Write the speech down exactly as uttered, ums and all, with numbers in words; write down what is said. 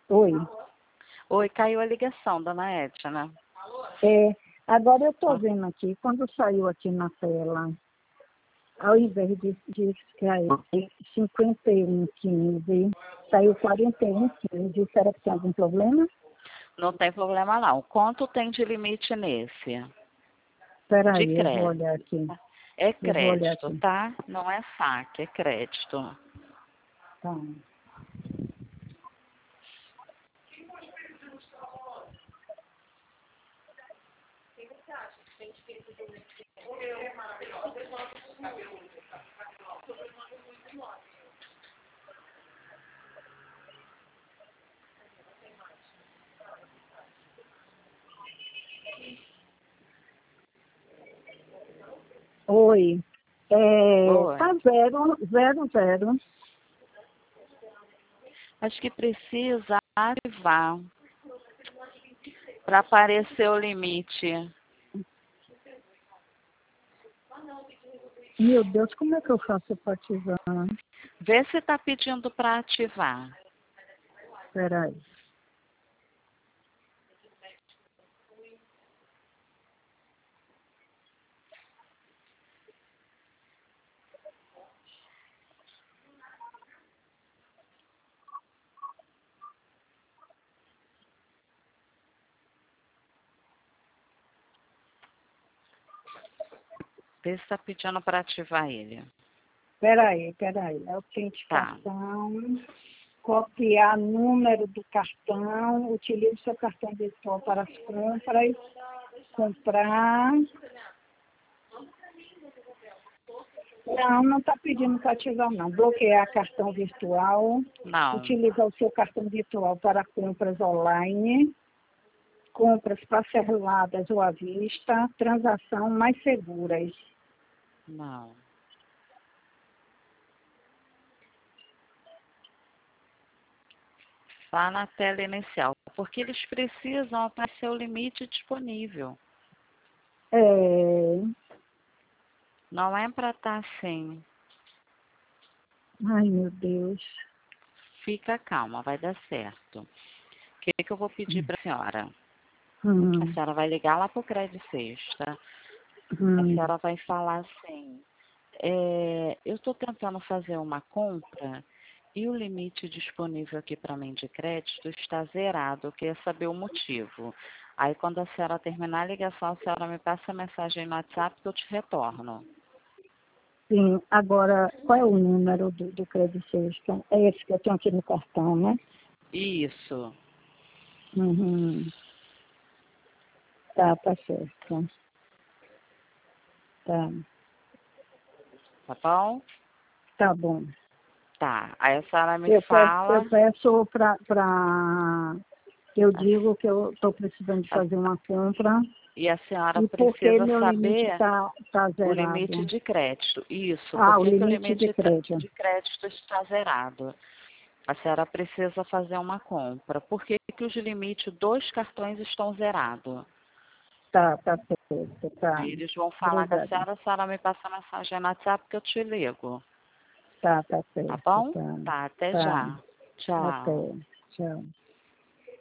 Oi. Oi, caiu a ligação, dona Edna. É, agora eu estou vendo aqui, quando saiu aqui na tela, ao invés de, de cair cinquenta e um quinze, saiu quarenta e um quinze. Será que tem algum problema? Não tem problema não. Quanto tem de limite nesse? Espera De aí, eu vou crédito. olhar aqui. É Eu vou olhar crédito, aqui. tá? Não é saque, é crédito. Tá. Oi. É, Oi. tá zero, zero, zero. Acho que precisa ativar para aparecer o limite. Meu Deus, como é que eu faço para ativar? Vê se está pedindo para ativar. Espera aí. Vê se está pedindo para ativar ele. Espera aí, espera aí. Tá. Autenticação. Copiar número do cartão. Utilize seu cartão virtual para as compras. Comprar. Não, não está pedindo para ativar, não. Bloquear cartão virtual. Não. Utilizar o seu cartão virtual para compras online. Compras parceladas ou à vista. Transação mais seguras. Não. Está na tela inicial. Porque eles precisam aparecer o limite disponível. É... Não é para estar assim. Ai, meu Deus. Fica calma, vai dar certo. O que, que eu vou pedir para a senhora? Hum, A senhora vai ligar lá para o Crédito Sexta. A hum. senhora vai falar assim, é, eu estou tentando fazer uma compra e o limite disponível aqui para mim de crédito está zerado, eu queria saber o motivo. Aí quando a senhora terminar a ligação, a senhora me passa a mensagem no WhatsApp que eu te retorno. Sim, agora, qual é o número do, do Crédito Sexta? É esse que eu tenho aqui no cartão, né? Isso. Uhum. Tá, tá certo. Tá, Tá bom? tá bom. Tá. Aí a senhora me Eu peço, eu fala. peço para... Pra... Eu digo que eu estou precisando de fazer uma compra E a senhora e porque precisa meu limite saber está tá o limite zerado. de crédito. Isso, Ah, o porque que o limite de limite crédito. de crédito está zerado. A senhora precisa fazer uma compra. Por que, que os limites dos cartões estão zerados? Tá, tá certo, tá. Aí eles vão falar com a Obrigada. senhora, a senhora me passa a mensagem no WhatsApp que eu te ligo. Tá, tá Tá certo, bom? tá. Tá, até Tá, já. Tchau. até. Tchau.